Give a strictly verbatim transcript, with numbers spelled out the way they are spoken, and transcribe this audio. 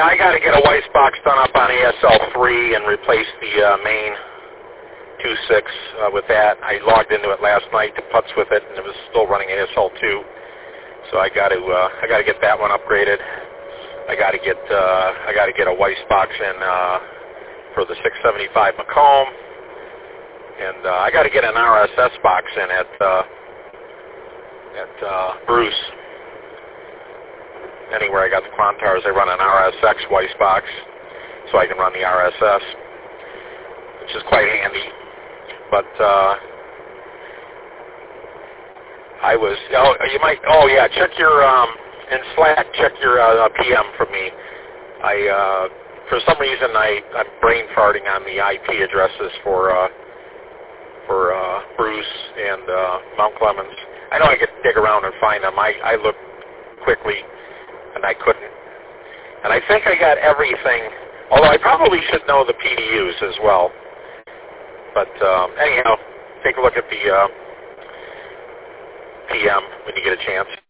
Yeah, I got to get a Weiss box done up on A S L three and replace the uh, main two point six uh, with that. I logged into it last night to putz with it, and it was still running A S L two. So I got to uh, I got to get that one upgraded. I got to get uh, I got to get a Weiss box in uh, for the six seventy-five Macomb, and uh, I got to get an R S S box in at uh, at uh, Bruce. Anywhere I got the Quantars, I run an R S X Weiss box, so I can run the R S S, which is quite handy. But uh, I was, oh, you might, oh yeah, check your, um, in Slack, check your uh, P M from me. I, uh, for some reason, I, I'm brain farting on the I P addresses for, uh, for uh, Bruce and uh, Mount Clemens. I know I could dig around and find them. I, I looked quickly, and I couldn't. And I think I got everything, although I probably should know the P D Us as well. But um, anyhow, take a look at the uh, P M when you get a chance.